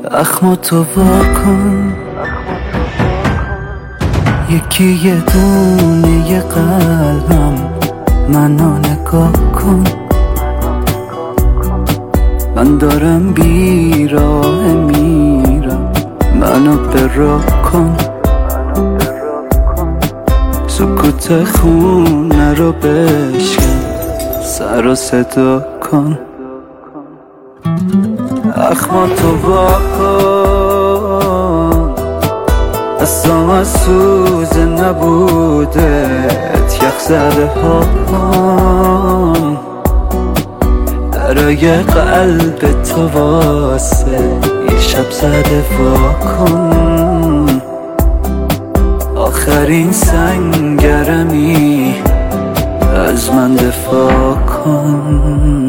اخماتو واکن، یکی یه دونه یه قلبم منو نگاه کن. من دارم بیراه میرم، منو براه کن. سکوت خونه رو بشکن، سر و صدا کن. اخماتو واکن، اصلا از سوز نبودت یخ زده هم. برای قلب تو واسه یه شب زده واکن. آخرین سنگرمی از من دفاع کن.